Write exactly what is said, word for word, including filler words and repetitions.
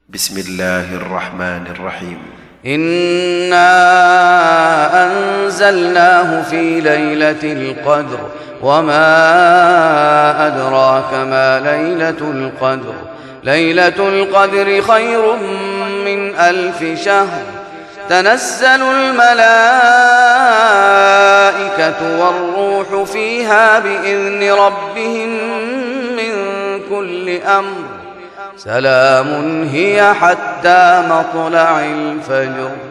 بسم الله الرحمن الرحيم. إنا أنزلناه في ليلة القدر وما أدراك ما ليلة القدر ليلة القدر خير من ألف شهر تنزل الملائكة والروح فيها بإذن ربهم من كل أمر سلام هي حتى مطلع الفجر.